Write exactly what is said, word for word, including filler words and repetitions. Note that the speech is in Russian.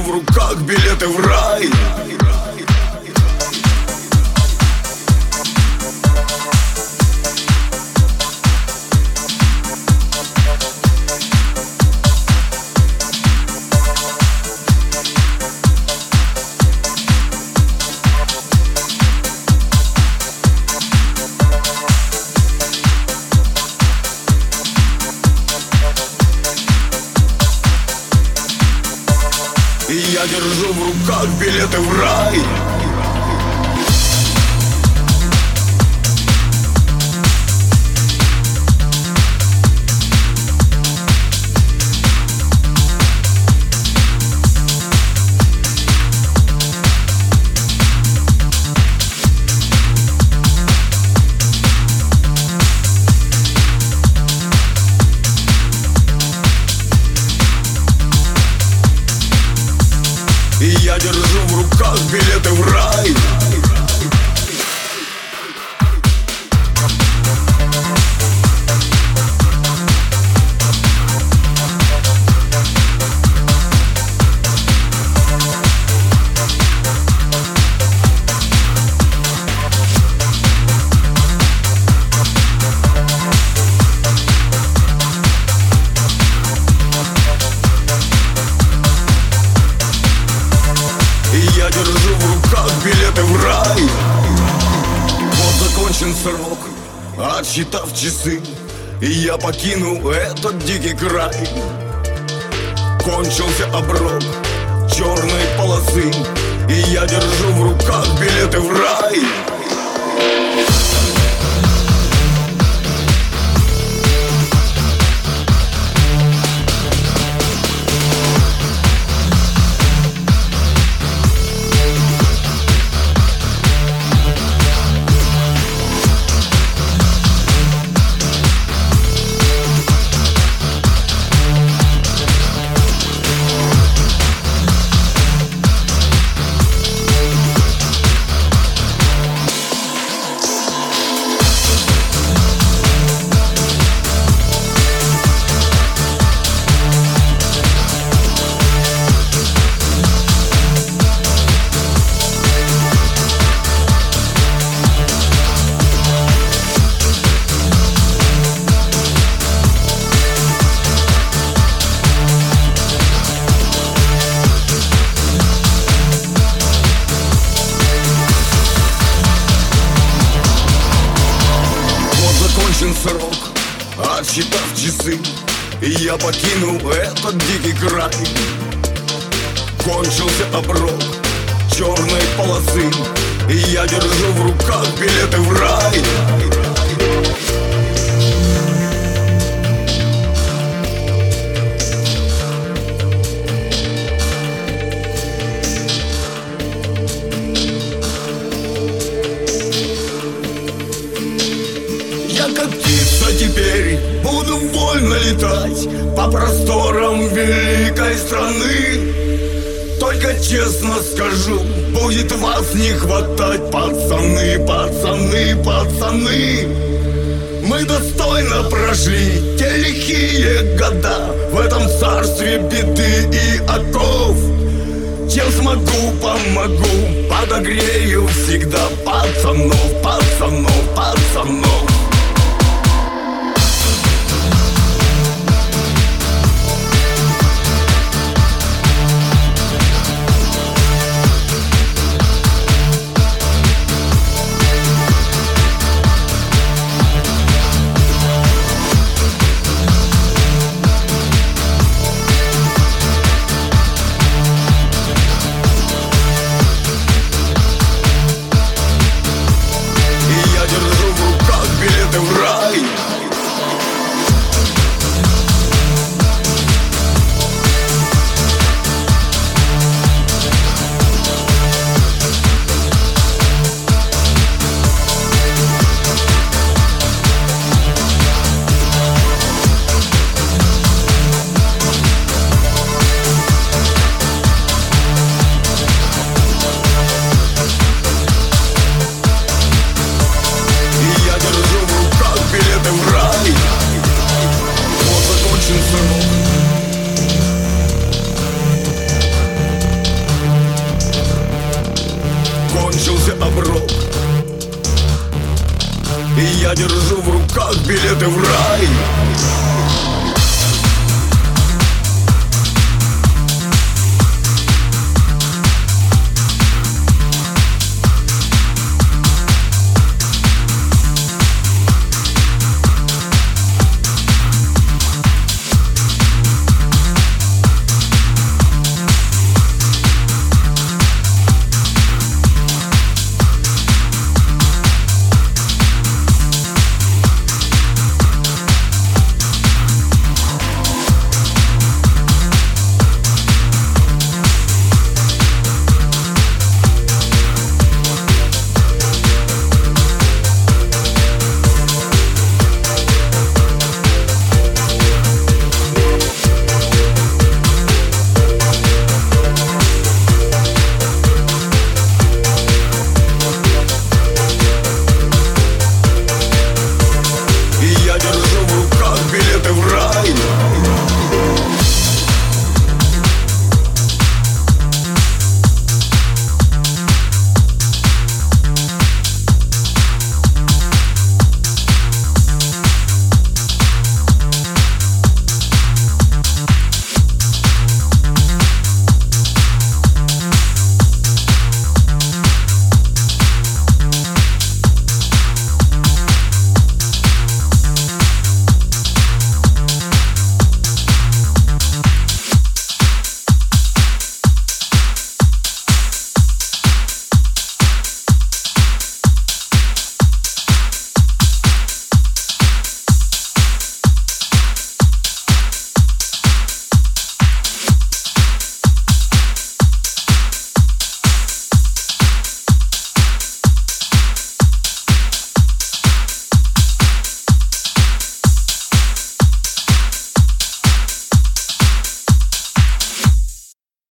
в руках билеты в рай. И я держу в руках билеты в рай. И я держу в руках билеты в рай. Я держу в руках билеты в рай. Вот закончен срок, отсчитав часы, и я покинул этот дикий край. Кончился оброк черной полосы, и я держу в руках билеты в рай. Срок, отсчитав часы, и я покинул этот дикий край. Кончился оброк черной полосы, и я держу в руках билеты в рай. Я как птица теперь буду вольно летать по просторам великой страны. Только честно скажу, будет вас не хватать, пацаны, пацаны, пацаны. Мы достойно прошли те лихие года в этом царстве беды и оков. Чем смогу, помогу, подогрею всегда пацанов, пацанов, пацанов. закончился оброк, и я держу в руках билеты в рай.